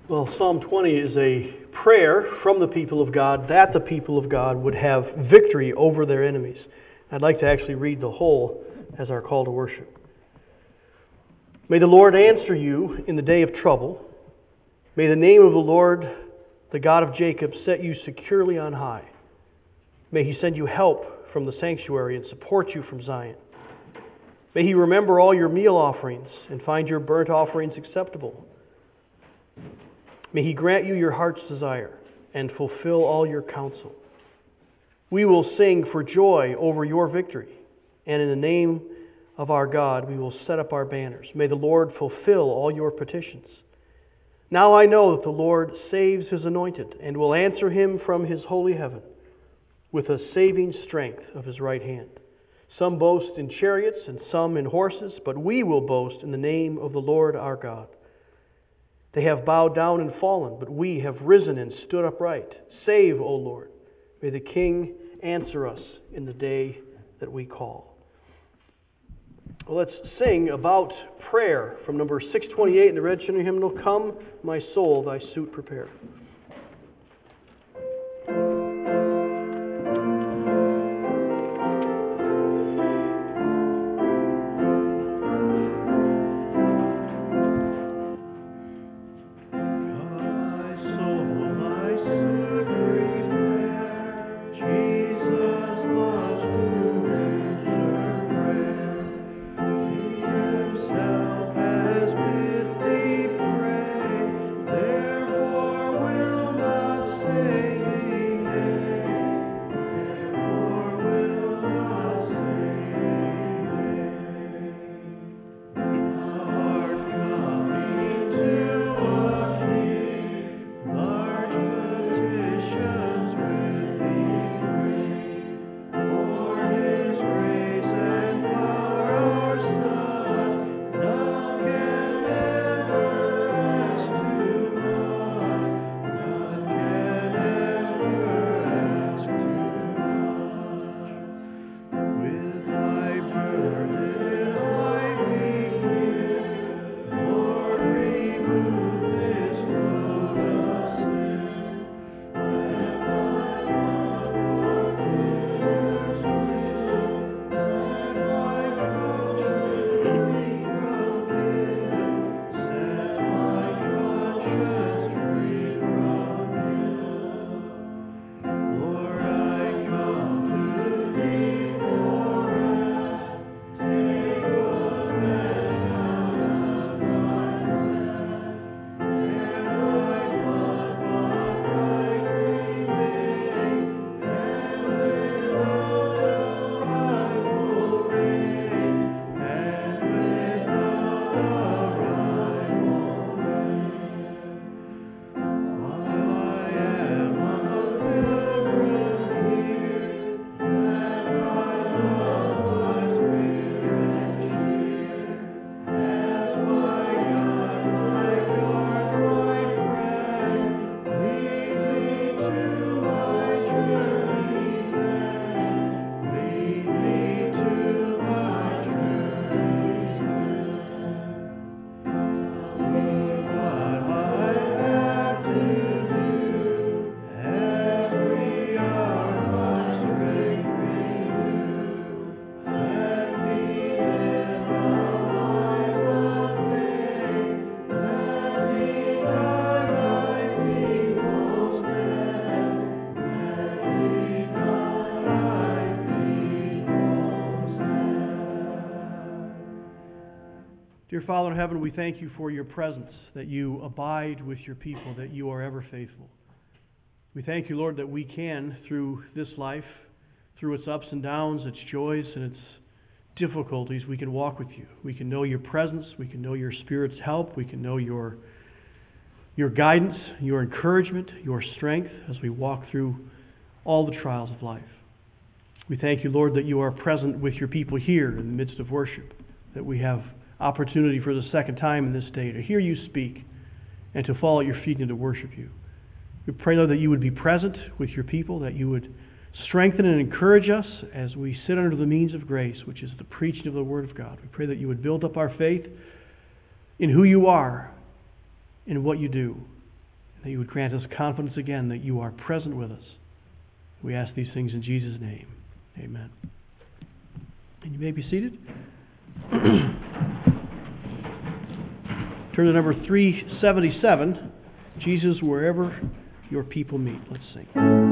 Well, Psalm 20 is a prayer from the people of God that the people of God would have victory over their enemies. I'd like to actually read the whole as our call to worship. May the Lord answer you in the day of trouble. May the name of the Lord, the God of Jacob, set you securely on high. May He send you help from the sanctuary and support you from Zion. May He remember all your meal offerings and find your burnt offerings acceptable. May He grant you your heart's desire and fulfill all your counsel. We will sing for joy over your victory, and in the name of our God we will set up our banners. May the Lord fulfill all your petitions. Now I know that the Lord saves His anointed and will answer him from His holy heaven with a saving strength of His right hand. Some boast in chariots and some in horses, but we will boast in the name of the Lord our God. They have bowed down and fallen, but we have risen and stood upright. Save, O Lord. May the King answer us in the day that we call. Well, let's sing about prayer from number 628 in the Red Trinity Hymnal, Come, My Soul, Thy Suit Prepare. Dear Father in heaven, we thank you for your presence, that you abide with your people, that you are ever faithful. We thank you, Lord, that we can, through this life, through its ups and downs, its joys and its difficulties, we can walk with you. We can know your presence, we can know your Spirit's help, we can know your guidance, your encouragement, your strength as we walk through all the trials of life. We thank you, Lord, that you are present with your people here in the midst of worship, that we have opportunity for the second time in this day to hear you speak and to fall at your feet and to worship you. We pray, Lord, that you would be present with your people, that you would strengthen and encourage us as we sit under the means of grace, which is the preaching of the Word of God. We pray that you would build up our faith in who you are, in what you do, that you would grant us confidence again that you are present with us. We ask these things in Jesus' name. Amen. And you may be seated. Turn to number 377, Jesus Wherever Your People Meet. Let's sing.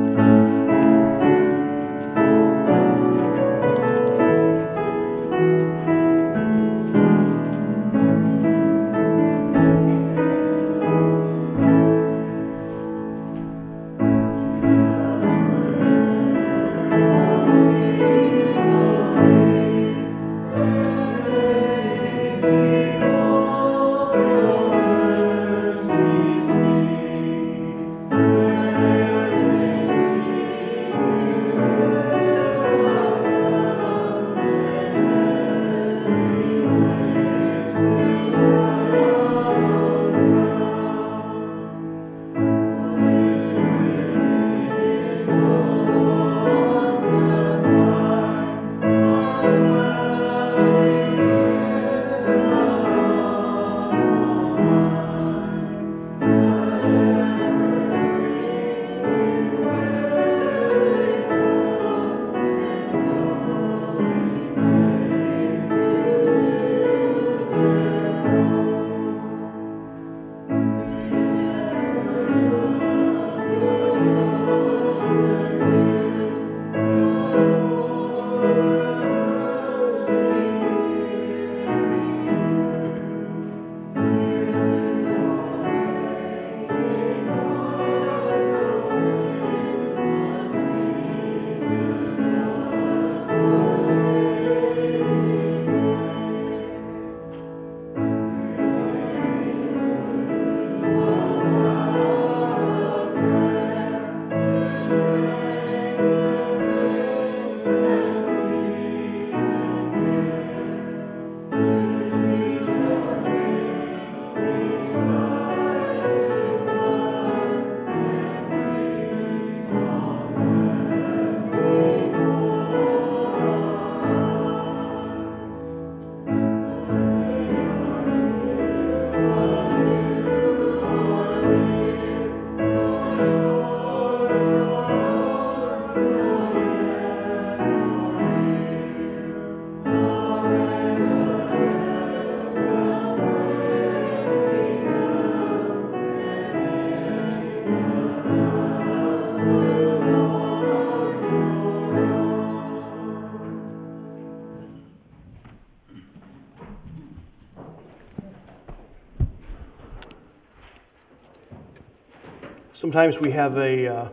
Sometimes we have a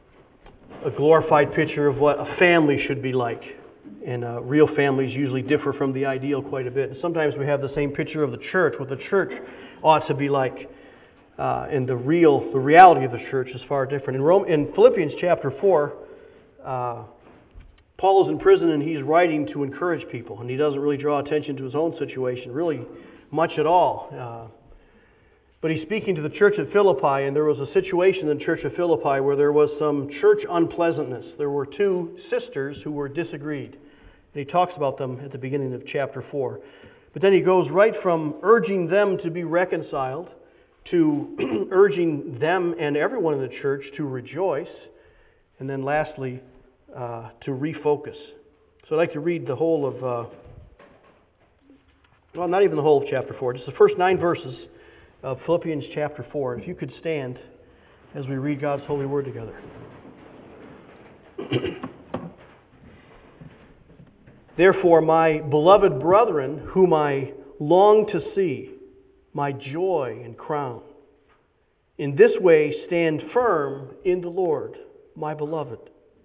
glorified picture of what a family should be like. And real families usually differ from the ideal quite a bit. And sometimes we have the same picture of the church, what the church ought to be like. And the reality of the church is far different. In Philippians chapter 4, Paul is in prison and he's writing to encourage people. And he doesn't really draw attention to his own situation, really much at all. But he's speaking to the church at Philippi, and there was a situation in the church of Philippi where there was some church unpleasantness. There were two sisters who were disagreed. And he talks about them at the beginning of chapter 4. But then he goes right from urging them to be reconciled to urging them and everyone in the church to rejoice, and then lastly, to refocus. So I'd like to read the whole of, well, not even the whole of chapter 4, just the first 9 verses of Philippians chapter 4. If you could stand as we read God's holy word together. Therefore, my beloved brethren, whom I long to see, my joy and crown, in this way stand firm in the Lord, my beloved.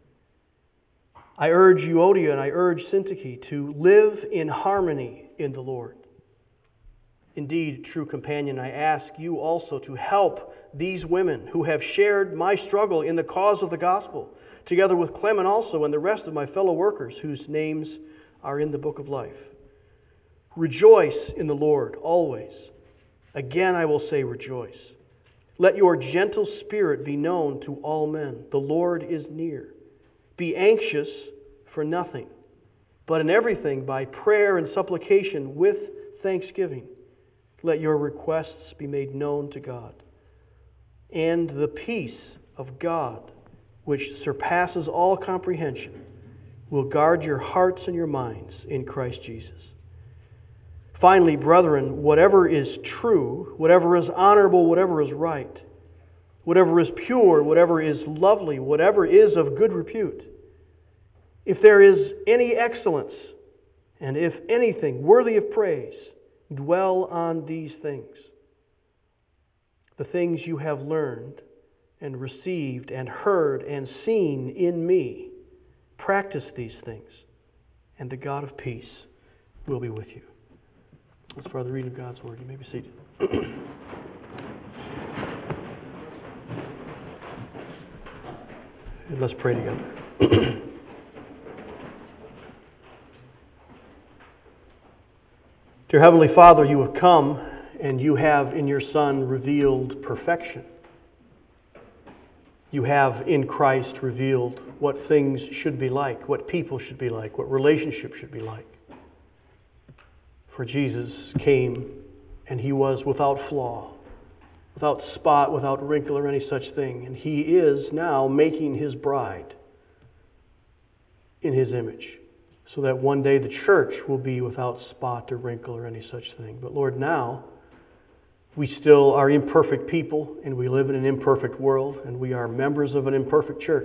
I urge Euodia and I urge Syntyche to live in harmony in the Lord. Indeed, true companion, I ask you also to help these women who have shared my struggle in the cause of the gospel, together with Clement also and the rest of my fellow workers whose names are in the book of life. Rejoice in the Lord always. Again I will say rejoice. Let your gentle spirit be known to all men. The Lord is near. Be anxious for nothing, but in everything by prayer and supplication with thanksgiving. Let your requests be made known to God. and the peace of God, which surpasses all comprehension, will guard your hearts and your minds in Christ Jesus. Finally, brethren, whatever is true, whatever is honorable, whatever is right, whatever is pure, whatever is lovely, whatever is of good repute, if there is any excellence, and if anything worthy of praise, dwell on these things. The things you have learned and received and heard and seen in me, practice these things, and the God of peace will be with you. As far as the reading of God's Word, you may be seated. And let's pray together. Dear Heavenly Father, you have come and you have in your Son revealed perfection. You have in Christ revealed what things should be like, what people should be like, what relationships should be like. For Jesus came and He was without flaw, without spot, without wrinkle or any such thing. And He is now making His bride in His image, so that one day the church will be without spot or wrinkle or any such thing. But Lord, now we still are imperfect people, and we live in an imperfect world, and we are members of an imperfect church.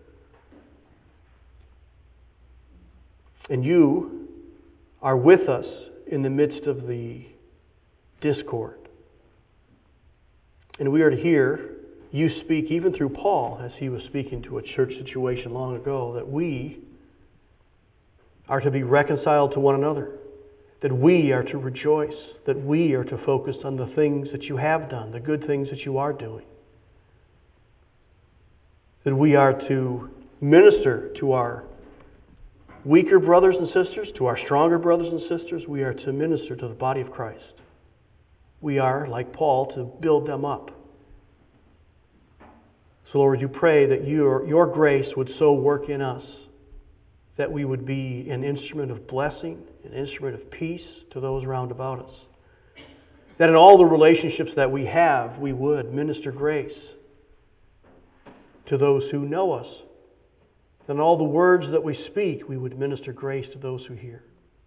And you are with us in the midst of the discord. And we are to hear you speak, even through Paul, as he was speaking to a church situation long ago, that we are to be reconciled to one another, that we are to rejoice, that we are to focus on the things that you have done, the good things that you are doing, that we are to minister to our weaker brothers and sisters, to our stronger brothers and sisters. We are to minister to the body of Christ. We are, like Paul, to build them up. So Lord, you pray that your grace would so work in us that we would be an instrument of blessing, an instrument of peace to those round about us. That in all the relationships that we have, we would minister grace to those who know us. That in all the words that we speak, we would minister grace to those who hear.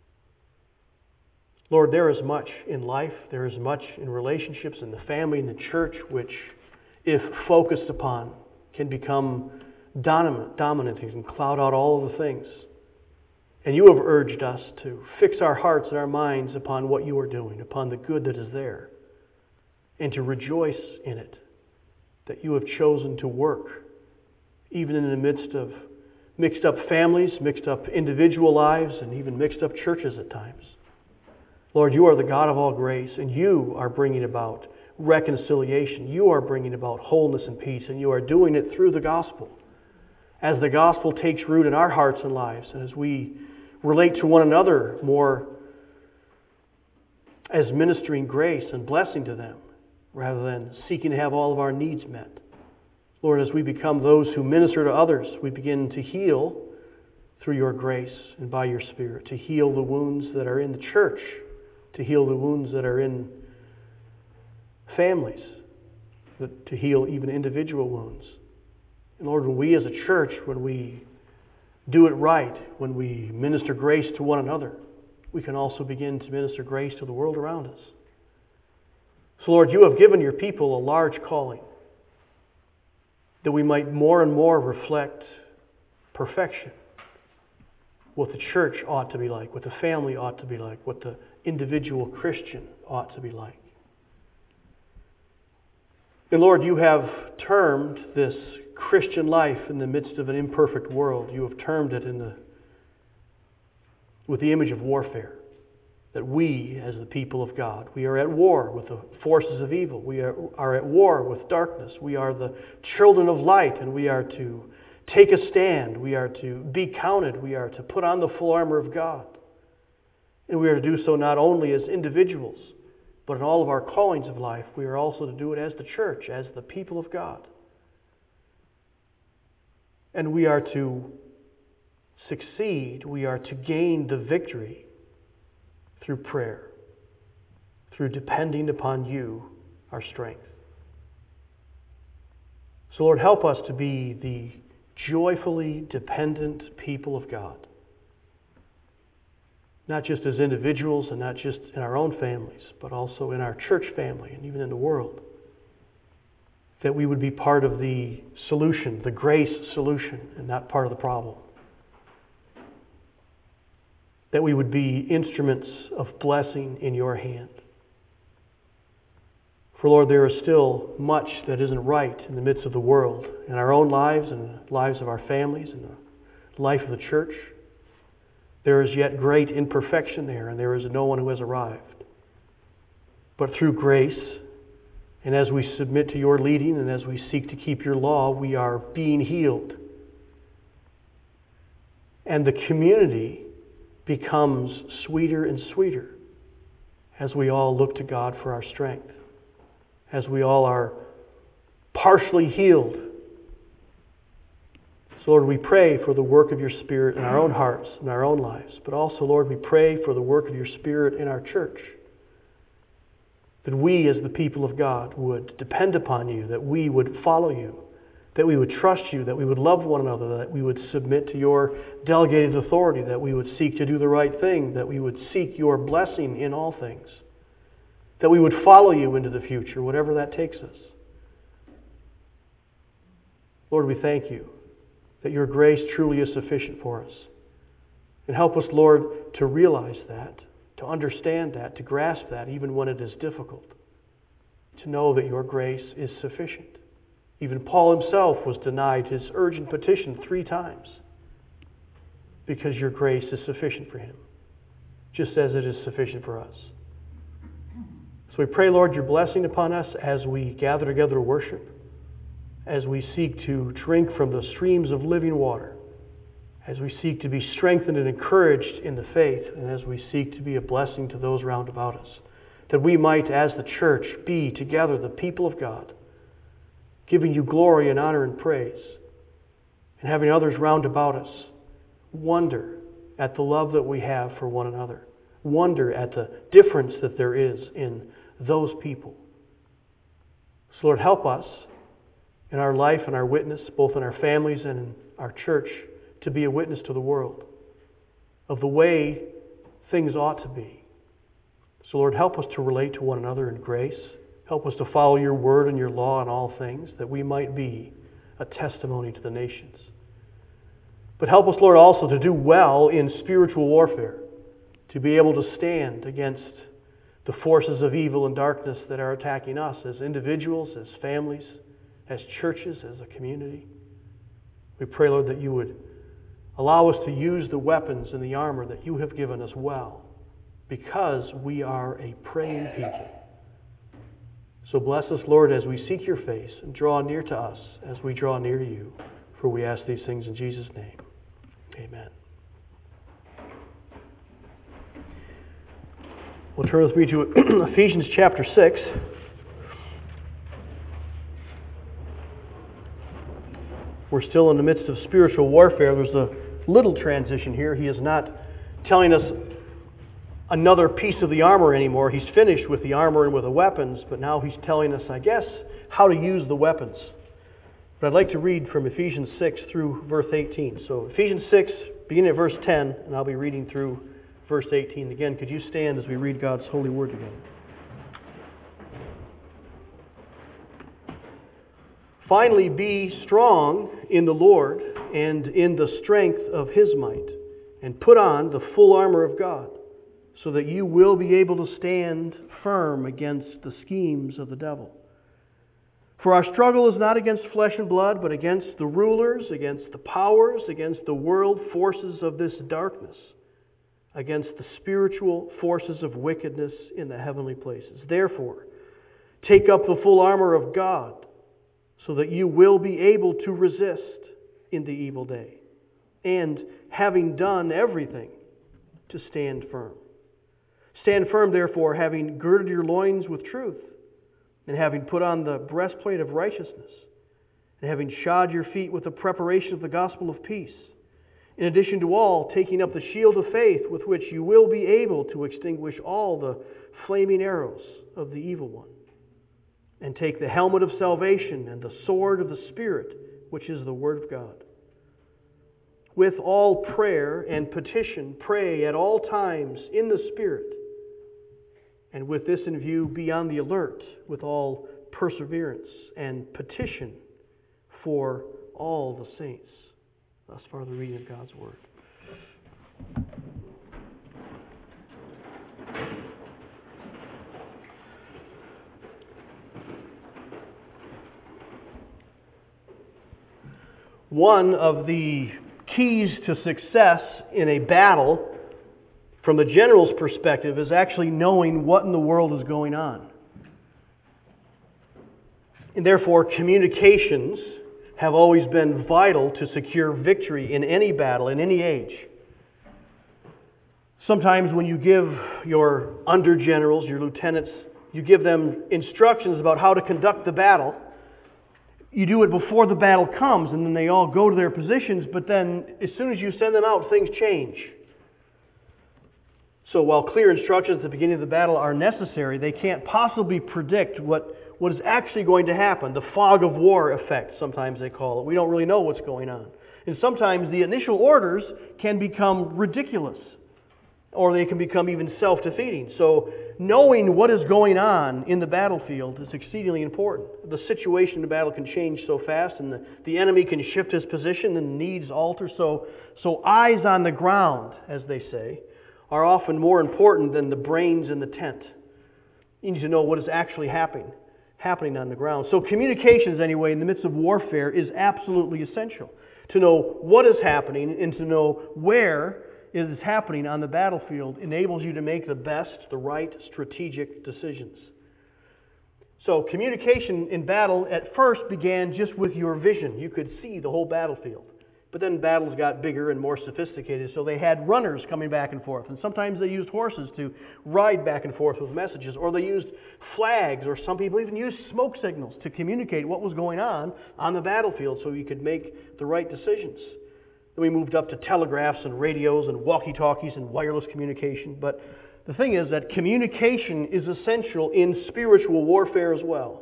Lord, there is much in life, there is much in relationships, in the family, in the church, which, if focused upon, can become dominant and cloud out all of the things. And you have urged us to fix our hearts and our minds upon what you are doing, upon the good that is there, and to rejoice in it, that you have chosen to work, even in the midst of mixed up families, mixed up individual lives, and even mixed up churches at times. Lord, you are the God of all grace, and you are bringing about reconciliation. You are bringing about wholeness and peace, and you are doing it through the gospel. As the gospel takes root in our hearts and lives, and as we relate to one another more as ministering grace and blessing to them, rather than seeking to have all of our needs met. Lord, as we become those who minister to others, we begin to heal through your grace and by your Spirit, to heal the wounds that are in the church, to heal the wounds that are in families, to heal even individual wounds. And Lord, when we as a church, when we do it right, when we minister grace to one another, we can also begin to minister grace to the world around us. So Lord, you have given your people a large calling, that we might more and more reflect perfection, what the church ought to be like, what the family ought to be like, what the individual Christian ought to be like. And Lord, you have termed this Christian life in the midst of an imperfect world, you have termed it with the image of warfare. That we, as the people of God, we are at war with the forces of evil. We are at war with darkness. We are the children of light, and we are to take a stand. We are to be counted. We are to put on the full armor of God. And we are to do so not only as individuals, but in all of our callings of life. We are also to do it as the church, as the people of God. And we are to succeed. We are to gain the victory through prayer, through depending upon you, our strength. So Lord, help us to be the joyfully dependent people of God. Not just as individuals and not just in our own families, but also in our church family and even in the world. That we would be part of the solution, the grace solution, and not part of the problem. That we would be instruments of blessing in your hand. For Lord, there is still much that isn't right in the midst of the world, in our own lives and the lives of our families and the life of the church. There is yet great imperfection there, and there is no one who has arrived. But through grace, and as we submit to your leading and as we seek to keep your law, we are being healed. And the community becomes sweeter and sweeter as we all look to God for our strength, as we all are partially healed. So Lord, we pray for the work of your Spirit in our own hearts, in our own lives. But also, Lord, we pray for the work of your Spirit in our church. That we as the people of God would depend upon you, that we would follow you, that we would trust you, that we would love one another, that we would submit to your delegated authority, that we would seek to do the right thing, that we would seek your blessing in all things, that we would follow you into the future, whatever that takes us. Lord, we thank you that your grace truly is sufficient for us. And help us, Lord, to realize that, to understand that, to grasp that, even when it is difficult. To know that your grace is sufficient. Even Paul himself was denied his urgent petition 3 times because your grace is sufficient for him, just as it is sufficient for us. So we pray, Lord, your blessing upon us as we gather together to worship, as we seek to drink from the streams of living water, as we seek to be strengthened and encouraged in the faith, and as we seek to be a blessing to those round about us, that we might, as the church, be together the people of God, giving you glory and honor and praise, and having others round about us wonder at the love that we have for one another, wonder at the difference that there is in those people. So Lord, help us in our life and our witness, both in our families and in our church, to be a witness to the world of the way things ought to be. So Lord, help us to relate to one another in grace. Help us to follow your word and your law in all things, that we might be a testimony to the nations. But help us, Lord, also to do well in spiritual warfare, to be able to stand against the forces of evil and darkness that are attacking us as individuals, as families, as churches, as a community. We pray, Lord, that you would allow us to use the weapons and the armor that you have given us well, because we are a praying people. So bless us, Lord, as we seek your face, and draw near to us as we draw near to you. For we ask these things in Jesus' name. Amen. We'll turn with me to Ephesians chapter 6. We're still in the midst of spiritual warfare. There's a little transition here. He is not telling us another piece of the armor anymore. He's finished with the armor and with the weapons, but now he's telling us, I guess, how to use the weapons. But I'd like to read from Ephesians 6 through verse 18. So Ephesians 6, beginning at verse 10, and I'll be reading through verse 18. Again, could you stand as we read God's holy word together? Finally, be strong in the Lord and in the strength of his might, and put on the full armor of God, so that you will be able to stand firm against the schemes of the devil. For our struggle is not against flesh and blood, but against the rulers, against the powers, against the world forces of this darkness, against the spiritual forces of wickedness in the heavenly places. Therefore, take up the full armor of God, so that you will be able to resist in the evil day, and having done everything, to stand firm. Stand firm, therefore, having girded your loins with truth, and having put on the breastplate of righteousness, and having shod your feet with the preparation of the gospel of peace. In addition to all, taking up the shield of faith, with which you will be able to extinguish all the flaming arrows of the evil one. and take the helmet of salvation and the sword of the Spirit, which is the Word of God. With all prayer and petition, pray at all times in the Spirit. And with this in view, be on the alert with all perseverance and petition for all the saints. Thus far the reading of God's Word. One of the keys to success in a battle, from the general's perspective, is actually knowing what in the world is going on. And therefore, communications have always been vital to secure victory in any battle, in any age. Sometimes when you give your undergenerals, your lieutenants, you give them instructions about how to conduct the battle, you do it before the battle comes, and then they all go to their positions, but then as soon as you send them out, things change. So while clear instructions at the beginning of the battle are necessary, they can't possibly predict what is actually going to happen. The fog of war effect, sometimes they call it. We don't really know what's going on. And sometimes the initial orders can become ridiculous, or they can become even self-defeating. So knowing what is going on in the battlefield is exceedingly important. The situation in the battle can change so fast, and the enemy can shift his position and needs alter. So eyes on the ground, as they say, are often more important than the brains in the tent. You need to know what is actually happening on the ground. So communications, anyway, in the midst of warfare is absolutely essential. To know what is happening and to know where it is happening on the battlefield enables you to make the best, the right strategic decisions. So communication in battle at first began just with your vision. You could see the whole battlefield. But then battles got bigger and more sophisticated, so they had runners coming back and forth. And sometimes they used horses to ride back and forth with messages, or they used flags, or some people even used smoke signals to communicate what was going on the battlefield so you could make the right decisions. Then we moved up to telegraphs and radios and walkie-talkies and wireless communication. But the thing is that communication is essential in spiritual warfare as well.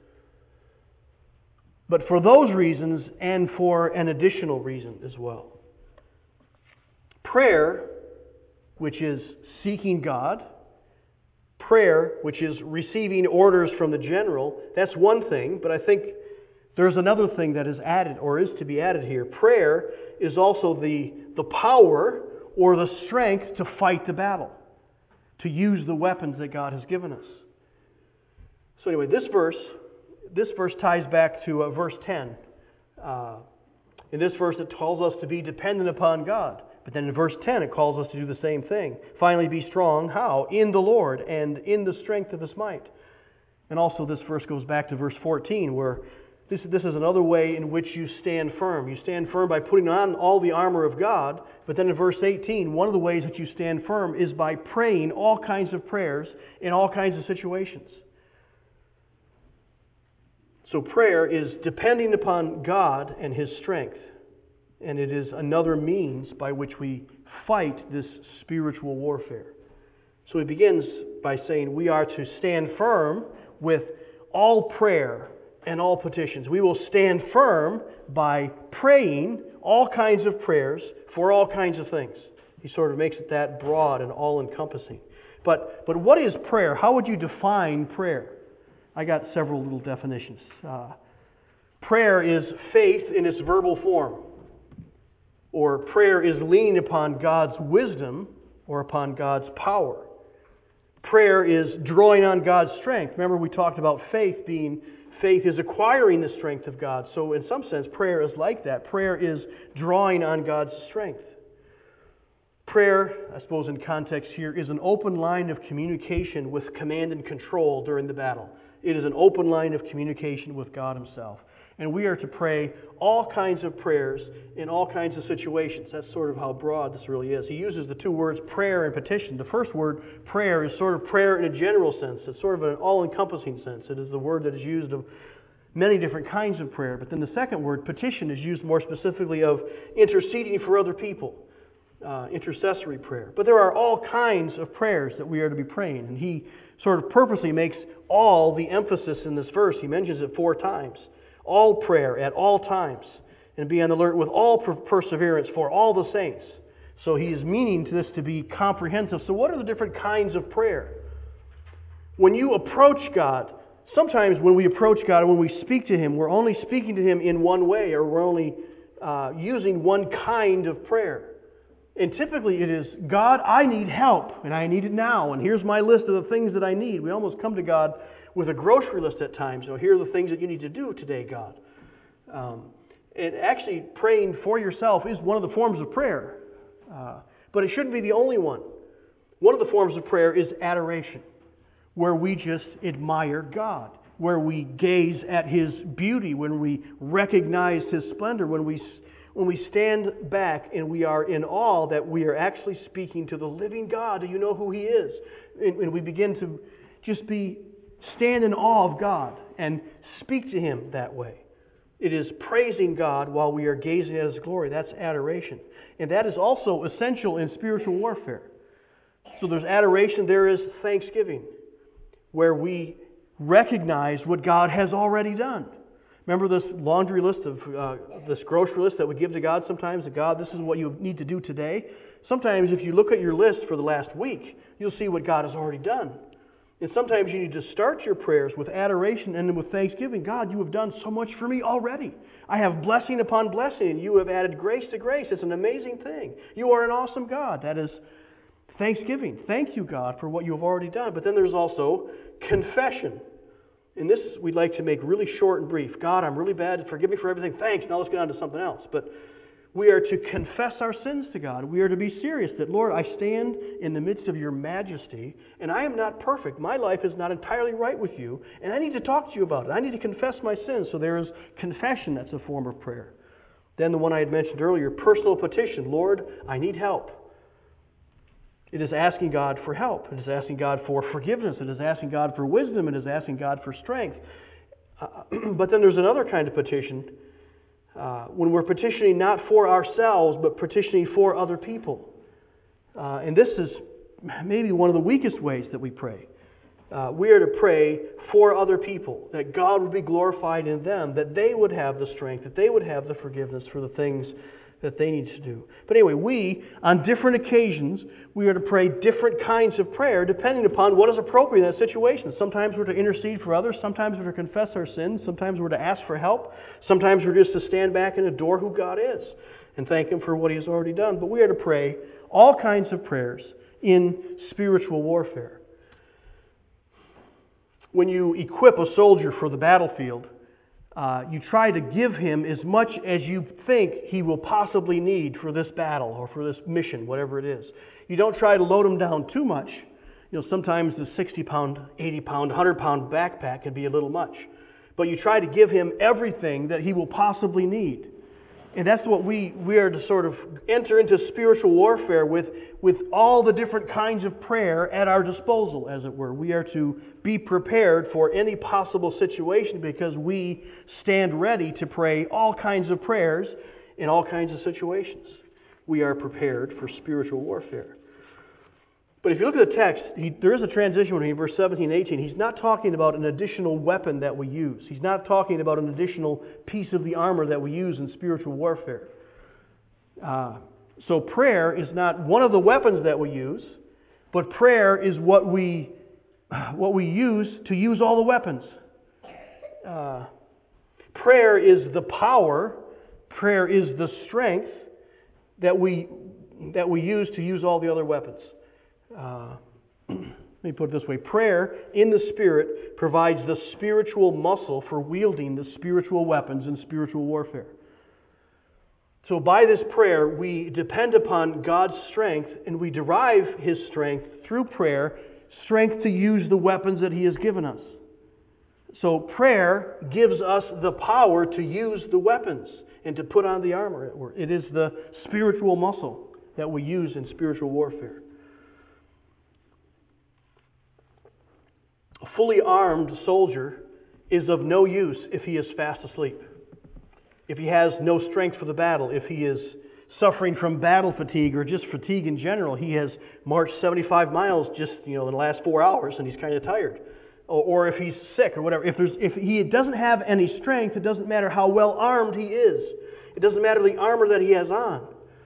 But for those reasons and for an additional reason as well. Prayer, which is seeking God, prayer, which is receiving orders from the general, that's one thing, but I think there's another thing that is added or is to be added here. Prayer is also the power or the strength to fight the battle, to use the weapons that God has given us. So anyway, this verse ties back to verse 10. In this verse it calls us to be dependent upon God. But then in verse 10 it calls us to do the same thing. Finally be strong. How? In the Lord and in the strength of His might. And also this verse goes back to verse 14 where this is another way in which you stand firm. You stand firm by putting on all the armor of God. But then in verse 18, one of the ways that you stand firm is by praying all kinds of prayers in all kinds of situations. So prayer is depending upon God and His strength. And it is another means by which we fight this spiritual warfare. So he begins by saying we are to stand firm with all prayer and all petitions. We will stand firm by praying all kinds of prayers for all kinds of things. He sort of makes it that broad and all-encompassing. But what is prayer? How would you define prayer? I got several little definitions. Prayer is faith in its verbal form. Or prayer is leaning upon God's wisdom or upon God's power. Prayer is drawing on God's strength. Remember we talked about faith is acquiring the strength of God. So in some sense, prayer is like that. Prayer is drawing on God's strength. Prayer, I suppose in context here, is an open line of communication with command and control during the battle. It is an open line of communication with God Himself. And we are to pray all kinds of prayers in all kinds of situations. That's sort of how broad this really is. He uses the two words prayer and petition. The first word, prayer, is sort of prayer in a general sense. It's sort of an all-encompassing sense. It is the word that is used of many different kinds of prayer. But then the second word, petition, is used more specifically of interceding for other people, intercessory prayer. But there are all kinds of prayers that we are to be praying. And he sort of purposely makes all the emphasis in this verse. He mentions it 4 times. All prayer at all times, and be on alert with all perseverance for all the saints. So he is meaning to this to be comprehensive. So what are the different kinds of prayer? When you approach God, sometimes when we approach God and when we speak to Him, we're only speaking to Him in one way, or we're only using one kind of prayer. And typically it is, God, I need help, and I need it now, and here's my list of the things that I need. We almost come to God with a grocery list at times. Here are the things that you need to do today, God. And actually, praying for yourself is one of the forms of prayer. But it shouldn't be the only one. One of the forms of prayer is adoration, where we just admire God, where we gaze at His beauty, when we recognize His splendor, when we stand back and we are in awe that we are actually speaking to the living God. Do you know who He is? And we begin to just stand in awe of God and speak to Him that way. It is praising God while we are gazing at His glory. That's adoration. And that is also essential in spiritual warfare. So there's adoration, there is thanksgiving, where we recognize what God has already done. Remember this laundry list of this grocery list that we give to God sometimes? That God, this is what you need to do today. Sometimes if you look at your list for the last week, you'll see what God has already done. And sometimes you need to start your prayers with adoration and then with thanksgiving. God, you have done so much for me already. I have blessing upon blessing, and you have added grace to grace. It's an amazing thing. You are an awesome God. That is thanksgiving. Thank you, God, for what you have already done. But then there's also confession. And this we'd like to make really short and brief. God, I'm really bad. Forgive me for everything. Thanks. Now let's get on to something else. But we are to confess our sins to God. We are to be serious that, Lord, I stand in the midst of your majesty, and I am not perfect. My life is not entirely right with you, and I need to talk to you about it. I need to confess my sins. So there is confession. That's a form of prayer. Then the one I had mentioned earlier, personal petition. Lord, I need help. It is asking God for help. It is asking God for forgiveness. It is asking God for wisdom. It is asking God for strength. But then there's another kind of petition when we're petitioning not for ourselves, but petitioning for other people. And this is maybe one of the weakest ways that we pray. We are to pray for other people, that God would be glorified in them, that they would have the strength, that they would have the forgiveness for the things that they need to do. But anyway, on different occasions, we are to pray different kinds of prayer depending upon what is appropriate in that situation. Sometimes we're to intercede for others. Sometimes we're to confess our sins. Sometimes we're to ask for help. Sometimes we're just to stand back and adore who God is and thank Him for what He has already done. But we are to pray all kinds of prayers in spiritual warfare. When you equip a soldier for the battlefield, you try to give him as much as you think he will possibly need for this battle or for this mission, whatever it is. You don't try to load him down too much. Sometimes the 60-pound, 80-pound, 100-pound backpack can be a little much. But you try to give him everything that he will possibly need. And that's what we are to sort of enter into spiritual warfare with all the different kinds of prayer at our disposal, as it were. We are to be prepared for any possible situation because we stand ready to pray all kinds of prayers in all kinds of situations. We are prepared for spiritual warfare. But if you look at the text, there is a transition between verse 17 and 18. He's not talking about an additional weapon that we use. He's not talking about an additional piece of the armor that we use in spiritual warfare. So prayer is not one of the weapons that we use, but prayer is what we use to use all the weapons. Prayer is the power. Prayer is the strength that we use to use all the other weapons. Let me put it this way. Prayer in the Spirit provides the spiritual muscle for wielding the spiritual weapons in spiritual warfare. So by this prayer, we depend upon God's strength, and we derive His strength through prayer, strength to use the weapons that He has given us. So prayer gives us the power to use the weapons and to put on the armor. It is the spiritual muscle that we use in spiritual warfare. A fully armed soldier is of no use if he is fast asleep, if he has no strength for the battle, if he is suffering from battle fatigue or just fatigue in general. He has marched 75 miles just in the last 4 hours and he's kind of tired. or if he's sick or whatever. If he doesn't have any strength, it doesn't matter how well armed he is. It doesn't matter the armor that he has on.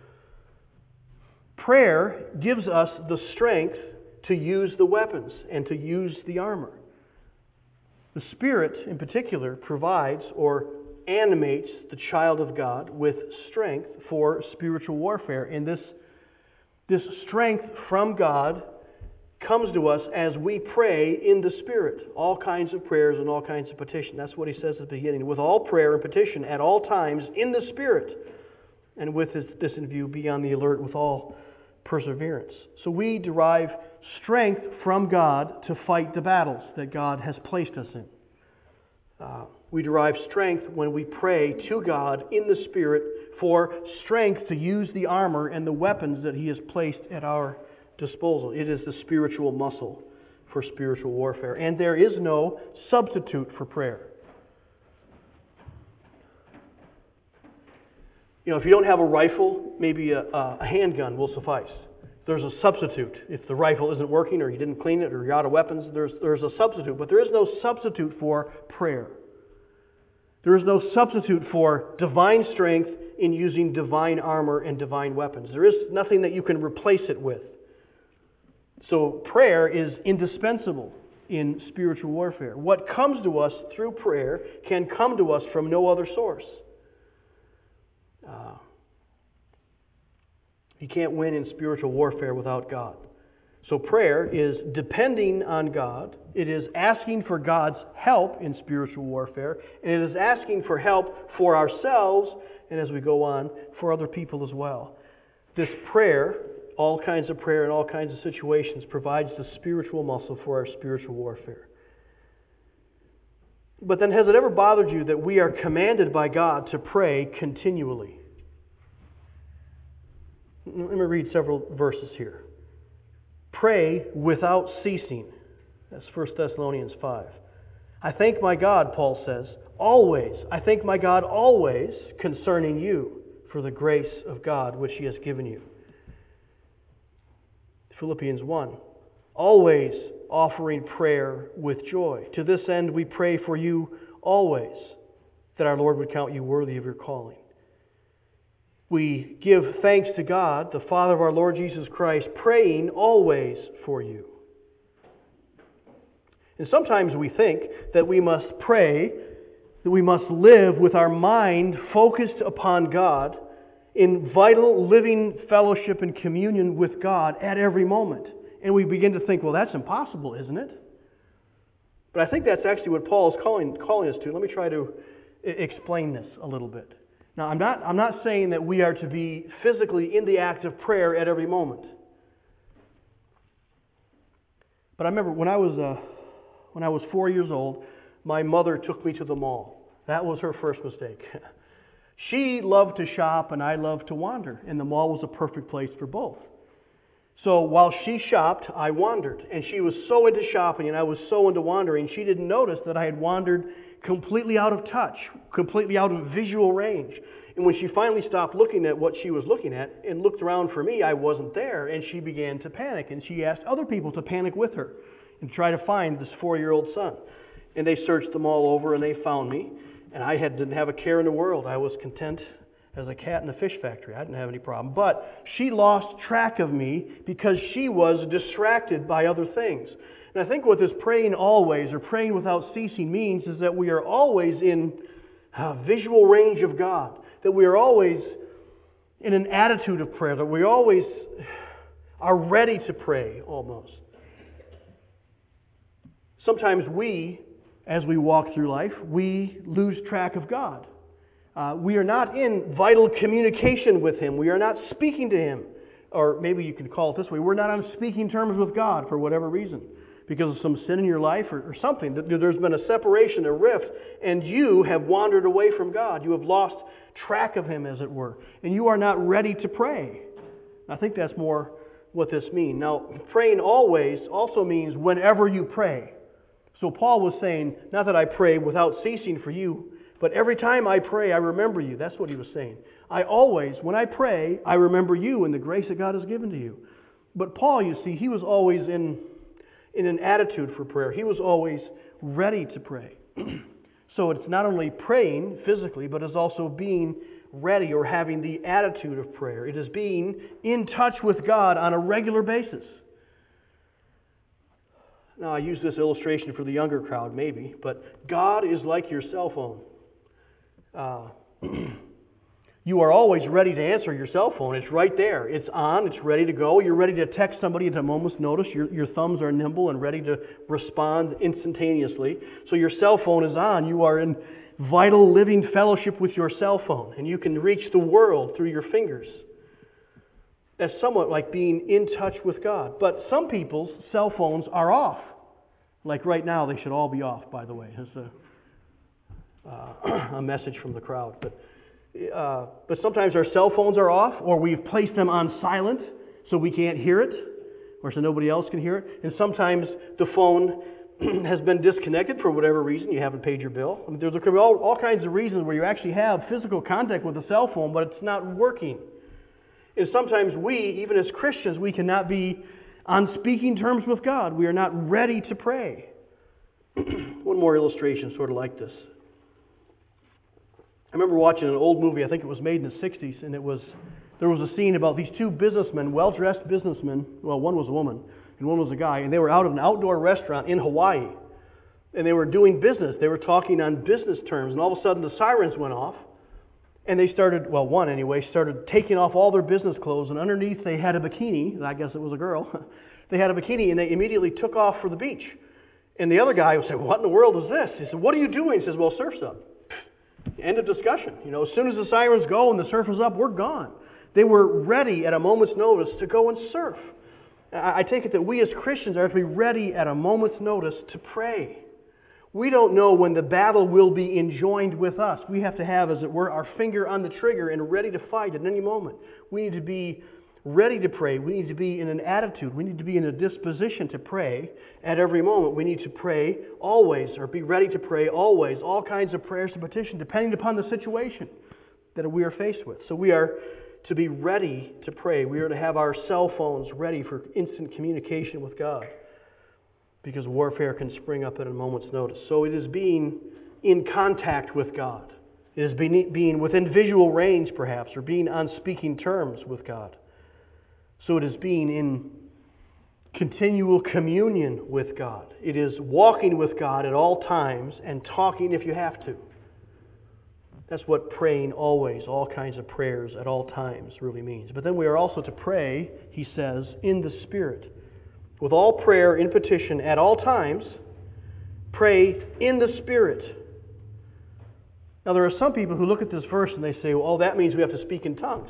Prayer gives us the strength to use the weapons and to use the armor. The Spirit, in particular, provides or animates the child of God with strength for spiritual warfare. And this strength from God comes to us as we pray in the Spirit. All kinds of prayers and all kinds of petition. That's what he says at the beginning. With all prayer and petition at all times in the Spirit. And with this in view, be on the alert with all perseverance. So we derive strength from God to fight the battles that God has placed us in. We derive strength when we pray to God in the Spirit for strength to use the armor and the weapons that He has placed at our disposal. It is the spiritual muscle for spiritual warfare. And there is no substitute for prayer. If you don't have a rifle, maybe a handgun will suffice. There's a substitute. If the rifle isn't working or you didn't clean it or you're out of weapons, there's a substitute. But there is no substitute for prayer. There is no substitute for divine strength in using divine armor and divine weapons. There is nothing that you can replace it with. So prayer is indispensable in spiritual warfare. What comes to us through prayer can come to us from no other source. You can't win in spiritual warfare without God. So prayer is depending on God. It is asking for God's help in spiritual warfare. And it is asking for help for ourselves, and as we go on, for other people as well. This prayer, all kinds of prayer in all kinds of situations, provides the spiritual muscle for our spiritual warfare. But then has it ever bothered you that we are commanded by God to pray continually? Let me read several verses here. Pray without ceasing. That's 1 Thessalonians 5. I thank my God, Paul says, always. I thank my God always concerning you for the grace of God which He has given you. Philippians 1. Always offering prayer with joy. To this end we pray for you always, that our Lord would count you worthy of your calling. We give thanks to God, the Father of our Lord Jesus Christ, praying always for you. And sometimes we think that we must pray, that we must live with our mind focused upon God in vital living fellowship and communion with God at every moment. And we begin to think, well, that's impossible, isn't it? But I think that's actually what Paul is calling us to. Let me try to explain this a little bit. Now, I'm not saying that we are to be physically in the act of prayer at every moment. But I remember when I was 4 years old, my mother took me to the mall. That was her first mistake. She loved to shop and I loved to wander, and the mall was a perfect place for both. So while she shopped, I wandered. And she was so into shopping and I was so into wandering, she didn't notice that I had wandered completely out of touch, completely out of visual range. And when she finally stopped looking at what she was looking at and looked around for me, I wasn't there, and she began to panic. And she asked other people to panic with her and try to find this 4-year-old son. And they searched them all over and they found me. And I didn't have a care in the world. I was content as a cat in a fish factory. I didn't have any problem. But she lost track of me because she was distracted by other things. And I think what this praying always or praying without ceasing means is that we are always in visual range of God. That we are always in an attitude of prayer. That we always are ready to pray almost. Sometimes as we walk through life, we lose track of God. We are not in vital communication with Him. We are not speaking to Him. Or maybe you can call it this way. We're not on speaking terms with God for whatever reason. Because of some sin in your life or something. There's been a separation, a rift, and you have wandered away from God. You have lost track of Him, as it were. And you are not ready to pray. I think that's more what this means. Now, praying always also means whenever you pray. So Paul was saying, not that I pray without ceasing for you, but every time I pray, I remember you. That's what he was saying. When I pray, I remember you and the grace that God has given to you. But Paul, you see, he was always in in an attitude for prayer. He was always ready to pray. So it's not only praying physically, but it's also being ready or having the attitude of prayer. It is being in touch with God on a regular basis. Now, I use this illustration for the younger crowd, maybe, but God is like your cell phone. You are always ready to answer your cell phone. It's right there. It's on. It's ready to go. You're ready to text somebody at a moment's notice. Your thumbs are nimble and ready to respond instantaneously. So your cell phone is on. You are in vital living fellowship with your cell phone, and you can reach the world through your fingers. That's somewhat like being in touch with God. But some people's cell phones are off. Like right now, they should all be off, by the way. That's a message from the crowd. But sometimes our cell phones are off, or we've placed them on silent so we can't hear it, or so nobody else can hear it. And sometimes the phone has been disconnected for whatever reason. You haven't paid your bill. I mean, there could be all kinds of reasons where you actually have physical contact with the cell phone, but it's not working. And sometimes we, even as Christians, we cannot be on speaking terms with God. We are not ready to pray. One more illustration sort of like this. I remember watching an old movie, I think it was made in the 60s, and there was a scene about these two businessmen, well-dressed businessmen. Well, one was a woman and one was a guy, and they were out at an outdoor restaurant in Hawaii. And they were doing business. They were talking on business terms, and all of a sudden the sirens went off. And they started, well, one anyway, started taking off all their business clothes, and underneath they had a bikini, and I guess it was a girl. They had a bikini, and they immediately took off for the beach. And the other guy would say, what in the world is this? He said, what are you doing? He says, well, surf's up. End of discussion. As soon as the sirens go and the surf is up, we're gone. They were ready at a moment's notice to go and surf. I take it that we as Christians are to be ready at a moment's notice to pray. We don't know when the battle will be enjoined with us. We have to have, as it were, our finger on the trigger and ready to fight at any moment. We need to be ready to pray. We need to be in an attitude. We need to be in a disposition to pray at every moment. We need to pray always, or be ready to pray always. All kinds of prayers to petition, depending upon the situation that we are faced with. So we are to be ready to pray. We are to have our cell phones ready for instant communication with God, because warfare can spring up at a moment's notice. So it is being in contact with God. It is being within visual range, perhaps, or being on speaking terms with God. So it is being in continual communion with God. It is walking with God at all times and talking if you have to. That's what praying always, all kinds of prayers at all times really means. But then we are also to pray, he says, in the Spirit. With all prayer in petition at all times, pray in the Spirit. Now there are some people who look at this verse and they say, well, that means we have to speak in tongues.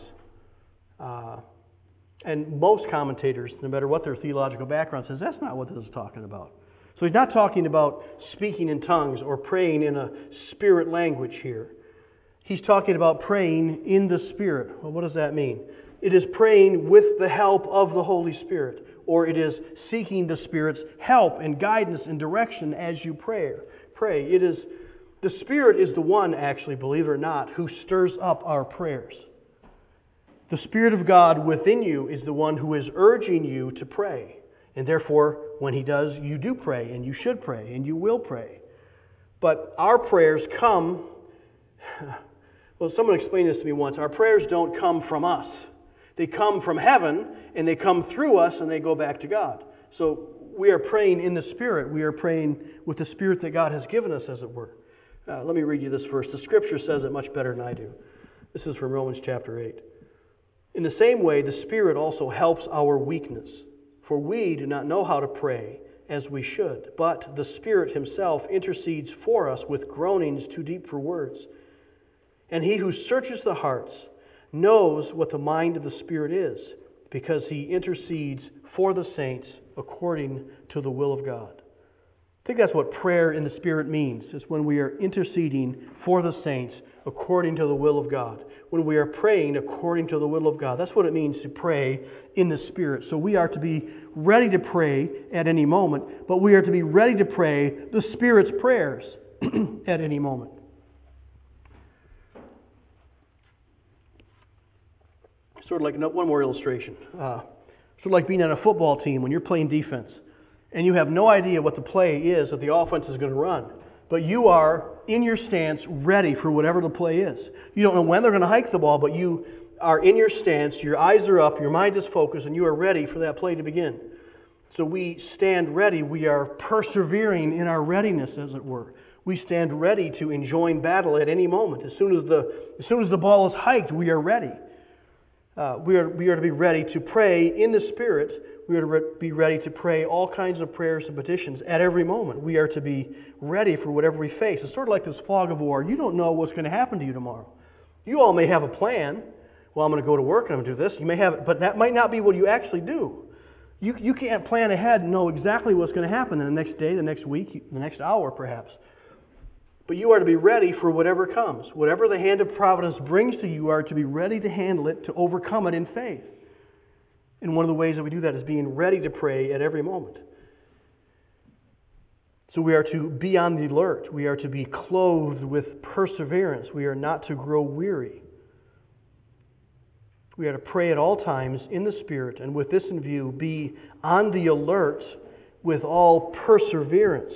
And most commentators, no matter what their theological background says, that's not what this is talking about. So he's not talking about speaking in tongues or praying in a spirit language here. He's talking about praying in the Spirit. Well, what does that mean? It is praying with the help of the Holy Spirit, or it is seeking the Spirit's help and guidance and direction as you pray. It is the Spirit is the one, actually, believe it or not, who stirs up our prayers. The Spirit of God within you is the one who is urging you to pray. And therefore, when He does, you do pray, and you should pray, and you will pray. But our prayers come... Well, someone explained this to me once. Our prayers don't come from us. They come from heaven, and they come through us, and they go back to God. So we are praying in the Spirit. We are praying with the Spirit that God has given us, as it were. Let me read you this verse. The Scripture says it much better than I do. This is from Romans chapter 8. In the same way, the Spirit also helps our weakness. For we do not know how to pray as we should, but the Spirit Himself intercedes for us with groanings too deep for words. And He who searches the hearts knows what the mind of the Spirit is, because He intercedes for the saints according to the will of God. I think that's what prayer in the Spirit means. It's when we are interceding for the saints according to the will of God. When we are praying according to the will of God. That's what it means to pray in the Spirit. So we are to be ready to pray at any moment, but we are to be ready to pray the Spirit's prayers at any moment. Sort of like one more illustration. Sort of like being on a football team when you're playing defense. and you have no idea what the play is that the offense is going to run. But you are in your stance ready for whatever the play is. You don't know when they're going to hike the ball, but you are in your stance, your eyes are up, your mind is focused, and you are ready for that play to begin. So we stand ready. We are persevering in our readiness, as it were. We stand ready to enjoin battle at any moment. As soon as the ball is hiked, we are ready. We are to be ready to pray in the Spirit. We are to be ready to pray all kinds of prayers and petitions at every moment. We are to be ready for whatever we face. It's sort of like this fog of war. You don't know what's going to happen to you tomorrow. You all may have a plan. Well, I'm going to go to work and I'm going to do this. You may have, but that might not be what you actually do. You can't plan ahead and know exactly what's going to happen in the next day, the next week, the next hour perhaps. But you are to be ready for whatever comes. Whatever the hand of providence brings to you, you are to be ready to handle it, to overcome it in faith. And one of the ways that we do that is being ready to pray at every moment. So we are to be on the alert. We are to be clothed with perseverance. We are not to grow weary. We are to pray at all times in the Spirit, and with this in view, be on the alert with all perseverance.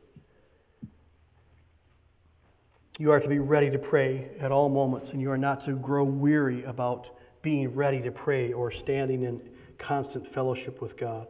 You are to be ready to pray at all moments, and you are not to grow weary about being ready to pray or standing in constant fellowship with God.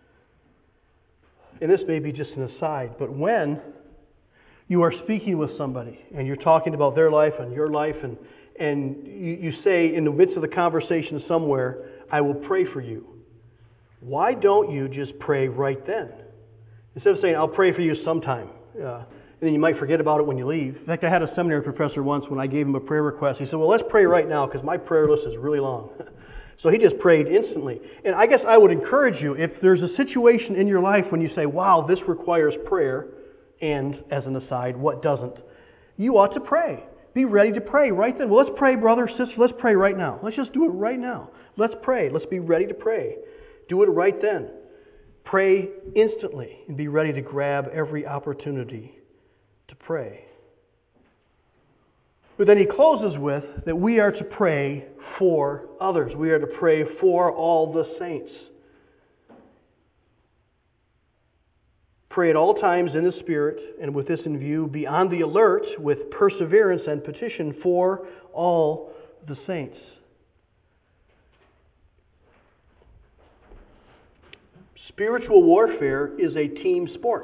And this may be just an aside, but when you are speaking with somebody and you're talking about their life and your life, and you say in the midst of the conversation somewhere, I will pray for you. Why don't you just pray right then? Instead of saying, I'll pray for you sometime. And then you might forget about it when you leave. In fact, I had a seminary professor once when I gave him a prayer request. He said, well, let's pray right now because my prayer list is really long. So he just prayed instantly. And I guess I would encourage you, if there's a situation in your life when you say, wow, this requires prayer, and as an aside, what doesn't? You ought to pray. Be ready to pray right then. Well, let's pray, brother, sister. Let's pray right now. Let's just do it right now. Let's pray. Let's be ready to pray. Do it right then. Pray instantly and be ready to grab every opportunity to pray. But then he closes with that we are to pray for others. We are to pray for all the saints. Pray at all times in the Spirit, and with this in view, be on the alert with perseverance and petition for all the saints. Spiritual warfare is a team sport.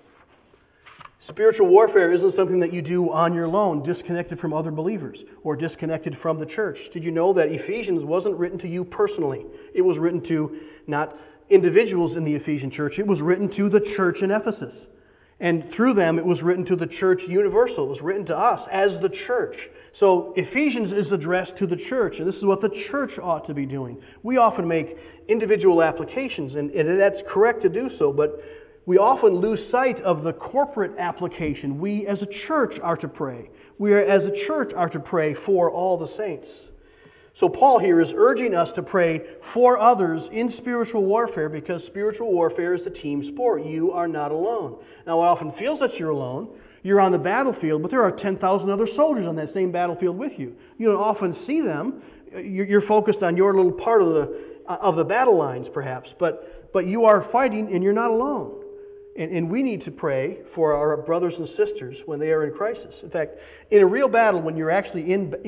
Spiritual warfare isn't something that you do on your own, disconnected from other believers or disconnected from the church. Did you know that Ephesians wasn't written to you personally? It was written to not individuals in the Ephesian church. It was written to the church in Ephesus. And through them, it was written to the church universal. It was written to us as the church. So Ephesians is addressed to the church, and this is what the church ought to be doing. We often make individual applications, and that's correct to do so, but we often lose sight of the corporate application. We as a church are to pray. We as a church are to pray for all the saints. So Paul here is urging us to pray for others in spiritual warfare because spiritual warfare is a team sport. You are not alone. Now it often feels that you're alone. You're on the battlefield, but there are 10,000 other soldiers on that same battlefield with you. You don't often see them. You're focused on your little part of the battle lines perhaps, but you are fighting and you're not alone. And we need to pray for our brothers and sisters when they are in crisis. In fact, in a real battle, when you're actually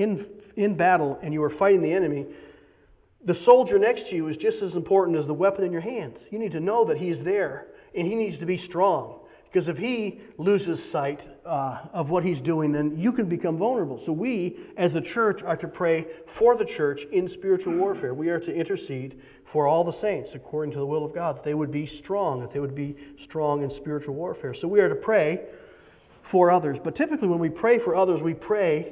in battle and you are fighting the enemy, the soldier next to you is just as important as the weapon in your hands. You need to know that he is there and he needs to be strong. Because if he loses sight of what he's doing, then you can become vulnerable. So we, as a church, are to pray for the church in spiritual warfare. We are to intercede for all the saints, according to the will of God, that they would be strong, in spiritual warfare. So we are to pray for others. But typically when we pray for others, we pray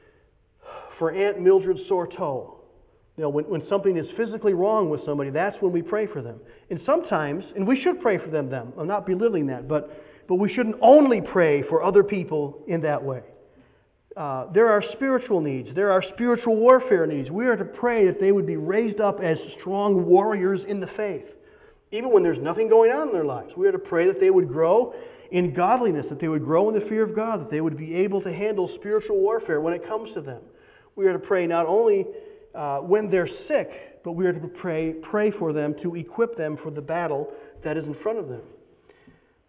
for Aunt Mildred's sore toe. You know, when something is physically wrong with somebody, that's when we pray for them. And sometimes, and we should pray for them. I'm not belittling that, but we shouldn't only pray for other people in that way. There are spiritual needs. There are spiritual warfare needs. We are to pray that they would be raised up as strong warriors in the faith. Even when there's nothing going on in their lives, we are to pray that they would grow in godliness, that they would grow in the fear of God, that they would be able to handle spiritual warfare when it comes to them. We are to pray not only when they're sick, but we are to pray for them to equip them for the battle that is in front of them.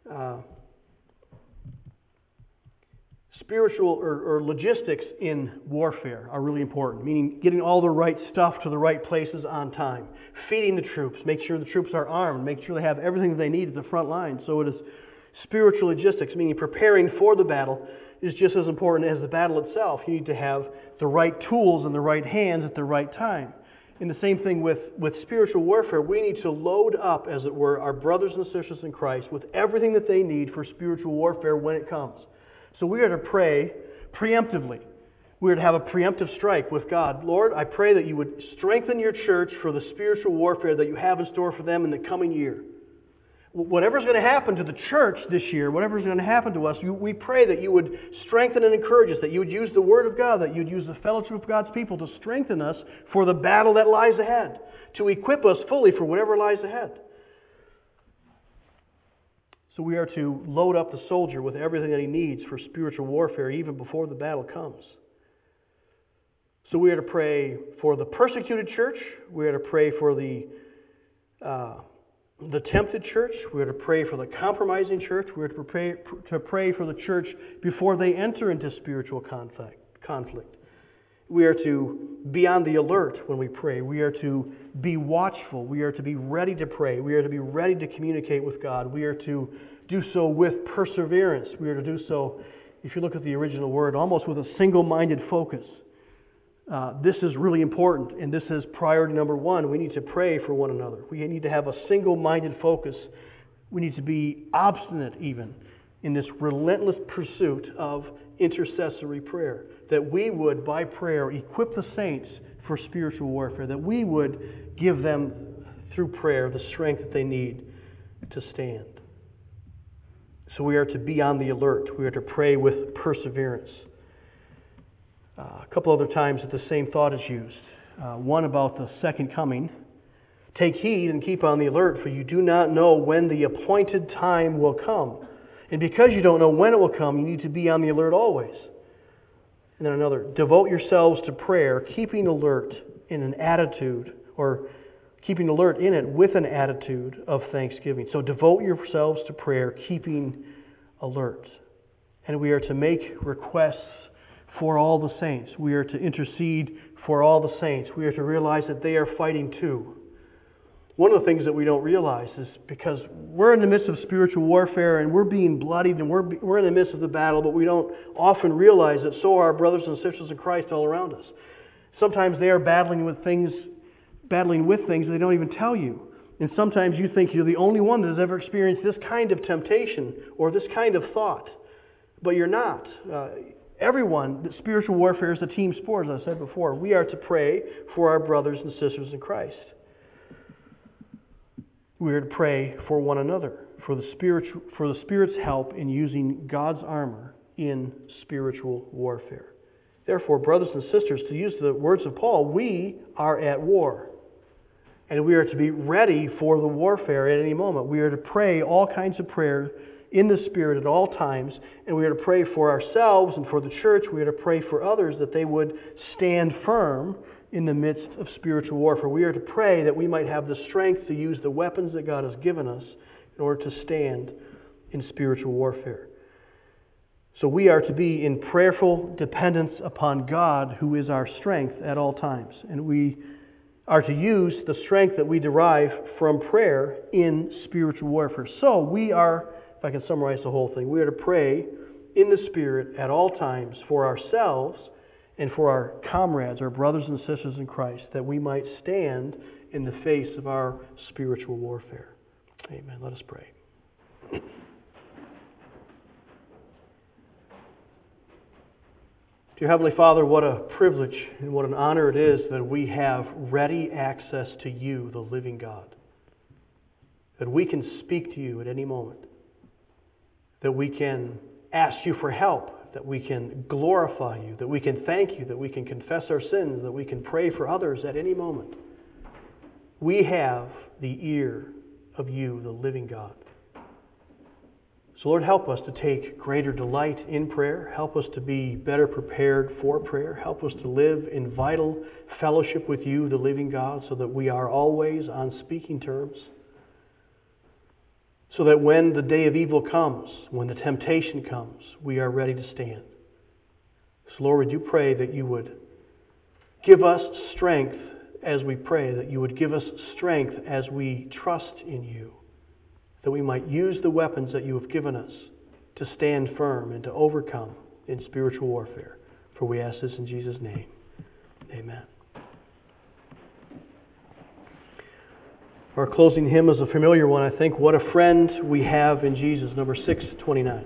spiritual or logistics in warfare are really important, meaning getting all the right stuff to the right places on time, feeding the troops, make sure the troops are armed, make sure they have everything that they need at the front line. So it is spiritual logistics, meaning preparing for the battle is just as important as the battle itself. You need to have the right tools in the right hands at the right time. And the same thing with spiritual warfare. We need to load up, as it were, our brothers and sisters in Christ with everything that they need for spiritual warfare when it comes. So we are to pray preemptively. We are to have a preemptive strike with God. Lord, I pray that you would strengthen your church for the spiritual warfare that you have in store for them in the coming year. Whatever's going to happen to the church this year, whatever's going to happen to us, we pray that you would strengthen and encourage us, that you would use the Word of God, that you would use the fellowship of God's people to strengthen us for the battle that lies ahead, to equip us fully for whatever lies ahead. So we are to load up the soldier with everything that he needs for spiritual warfare even before the battle comes. So we are to pray for the persecuted church. We are to pray for the tempted church. We are to pray for the compromising church. We are to pray for the church before they enter into spiritual conflict. We are to be on the alert when we pray. We are to be watchful. We are to be ready to pray. We are to be ready to communicate with God. We are to do so with perseverance. We are to do so, if you look at the original word, almost with a single-minded focus. This is really important, and this is priority number one. We need to pray for one another. We need to have a single-minded focus. We need to be obstinate even in this relentless pursuit of intercessory prayer, that we would, by prayer, equip the saints for spiritual warfare, that we would give them, through prayer, the strength that they need to stand. So we are to be on the alert. We are to pray with perseverance. A couple other times that the same thought is used. One about the second coming. Take heed and keep on the alert, for you do not know when the appointed time will come. And because you don't know when it will come, you need to be on the alert always. And then another, devote yourselves to prayer, keeping alert in an attitude, or keeping alert in it with an attitude of thanksgiving. So devote yourselves to prayer, keeping alert. And we are to make requests for all the saints. We are to intercede for all the saints. We are to realize that they are fighting too. One of the things that we don't realize is because we're in the midst of spiritual warfare and we're being bloodied and we're in the midst of the battle, but we don't often realize that so are our brothers and sisters in Christ all around us. Sometimes they are battling with things they don't even tell you. And sometimes you think you're the only one that has ever experienced this kind of temptation or this kind of thought. But you're not. Everyone, spiritual warfare is a team sport, as I said before. We are to pray for our brothers and sisters in Christ. We are to pray for one another, for the Spirit's help in using God's armor in spiritual warfare. Therefore, brothers and sisters, to use the words of Paul, we are at war. And we are to be ready for the warfare at any moment. We are to pray all kinds of prayer in the Spirit at all times. And we are to pray for ourselves and for the church. We are to pray for others that they would stand firm in the midst of spiritual warfare. We are to pray that we might have the strength to use the weapons that God has given us in order to stand in spiritual warfare. So we are to be in prayerful dependence upon God, who is our strength at all times. And we are to use the strength that we derive from prayer in spiritual warfare. So we are, if I can summarize the whole thing, we are to pray in the Spirit at all times for ourselves and for our comrades, our brothers and sisters in Christ, that we might stand in the face of our spiritual warfare. Amen. Let us pray. Dear Heavenly Father, what a privilege and what an honor it is that we have ready access to you, the living God. That we can speak to you at any moment. That we can ask you for help. That we can glorify you. That we can thank you. That we can confess our sins. That we can pray for others at any moment. We have the ear of you, the living God. So Lord, help us to take greater delight in prayer. Help us to be better prepared for prayer. Help us to live in vital fellowship with you, the living God, so that we are always on speaking terms. so that when the day of evil comes, when the temptation comes, we are ready to stand. So Lord, would you pray that you would give us strength as we pray, that you would give us strength as we trust in you, that we might use the weapons that you have given us to stand firm and to overcome in spiritual warfare. For we ask this in Jesus' name. Amen. Our closing hymn is a familiar one, I think. What a friend we have in Jesus, number 629.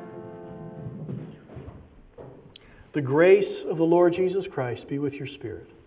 The grace of the Lord Jesus Christ be with your spirit.